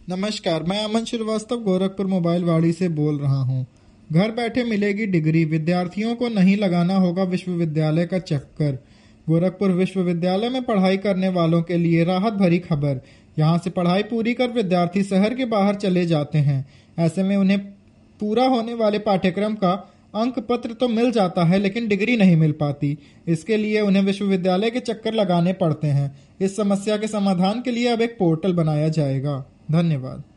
नमस्कार, मैं अमन श्रीवास्तव गोरखपुर मोबाइल वाड़ी से बोल रहा हूँ। घर बैठे मिलेगी डिग्री, विद्यार्थियों को नहीं लगाना होगा विश्वविद्यालय का चक्कर। गोरखपुर विश्वविद्यालय में पढ़ाई करने वालों के लिए राहत भरी खबर। यहाँ से पढ़ाई पूरी कर विद्यार्थी शहर के बाहर चले जाते हैं। ऐसे में उन्हें पूरा होने वाले पाठ्यक्रम का अंक पत्र तो मिल जाता है, लेकिन डिग्री नहीं मिल पाती। इसके लिए उन्हें विश्वविद्यालय के चक्कर लगाने पड़ते हैं। इस समस्या के समाधान के लिए अब एक पोर्टल बनाया जाएगा। धन्यवाद।